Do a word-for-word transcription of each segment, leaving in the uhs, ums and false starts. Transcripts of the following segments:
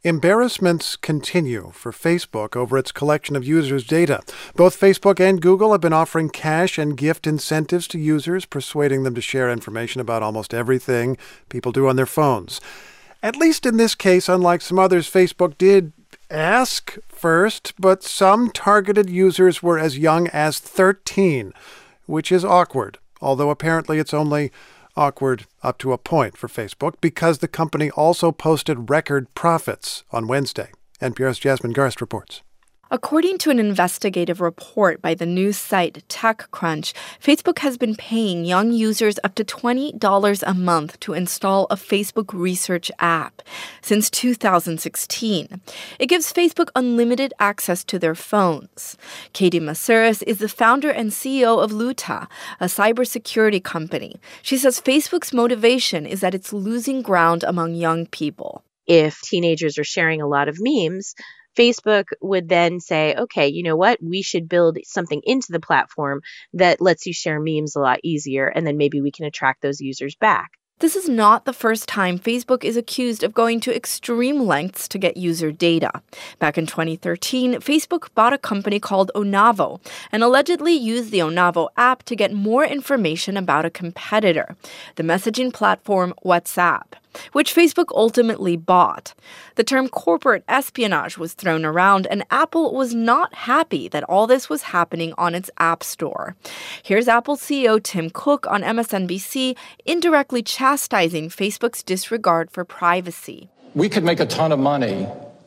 Embarrassments continue for Facebook over its collection of users' data. Both Facebook and Google have been offering cash and gift incentives to users, persuading them to share information about almost everything people do on their phones. At least in this case, unlike some others, Facebook did ask first, but some targeted users were as young as thirteen, which is awkward, although apparently it's only awkward up to a point for Facebook because the company also posted record profits on Wednesday. N P R's Jasmine Garst reports. According to an investigative report by the news site TechCrunch, Facebook has been paying young users up to twenty dollars a month to install a Facebook research app since two thousand sixteen. It gives Facebook unlimited access to their phones. Katie Masuris is the founder and C E O of Luta, a cybersecurity company. She says Facebook's motivation is that it's losing ground among young people. If teenagers are sharing a lot of memes, Facebook would then say, okay, you know what? We should build something into the platform that lets you share memes a lot easier, and then maybe we can attract those users back. This is not the first time Facebook is accused of going to extreme lengths to get user data. Back in twenty thirteen, Facebook bought a company called Onavo and allegedly used the Onavo app to get more information about a competitor, the messaging platform WhatsApp, which Facebook ultimately bought. The term corporate espionage was thrown around, and Apple was not happy that all this was happening on its App Store. Here's Apple C E O Tim Cook on M S N B C indirectly chastising Facebook's disregard for privacy. We could make a ton of money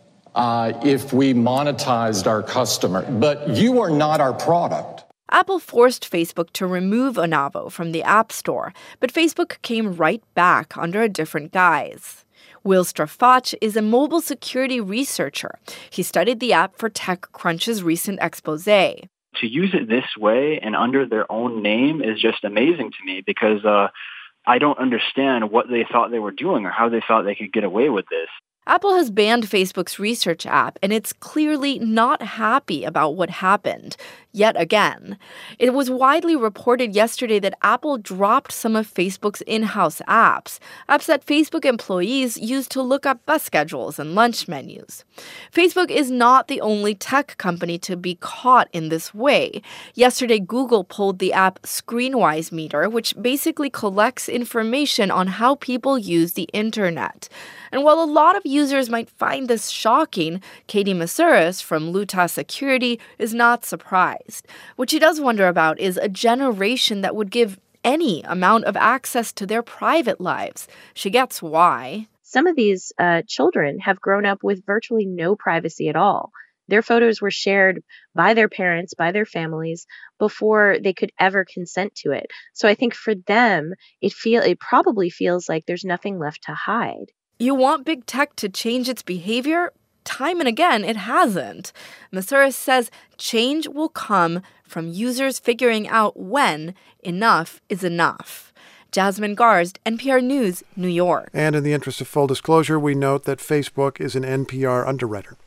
uh, if we monetized our customer, but you are not our product. Apple forced Facebook to remove Onavo from the App Store, but Facebook came right back under a different guise. Will Strafach is a mobile security researcher. He studied the app for TechCrunch's recent expose. To use it this way and under their own name is just amazing to me because uh, I don't understand what they thought they were doing or how they thought they could get away with this. Apple has banned Facebook's research app, and it's clearly not happy about what happened, yet again. It was widely reported yesterday that Apple dropped some of Facebook's in-house apps, apps that Facebook employees use to look up bus schedules and lunch menus. Facebook is not the only tech company to be caught in this way. Yesterday, Google pulled the app ScreenWise Meter, which basically collects information on how people use the internet. And while a lot of users might find this shocking, Katie Masuris from Luta Security is not surprised. What she does wonder about is a generation that would give any amount of access to their private lives. She gets why. Some of these uh, children have grown up with virtually no privacy at all. Their photos were shared by their parents, by their families, before they could ever consent to it. So I think for them, it feel it probably feels like there's nothing left to hide. You want big tech to change its behavior? Time and again, it hasn't. Masuris says change will come from users figuring out when enough is enough. Jasmine Garst, N P R News, New York. And in the interest of full disclosure, we note that Facebook is an N P R underwriter.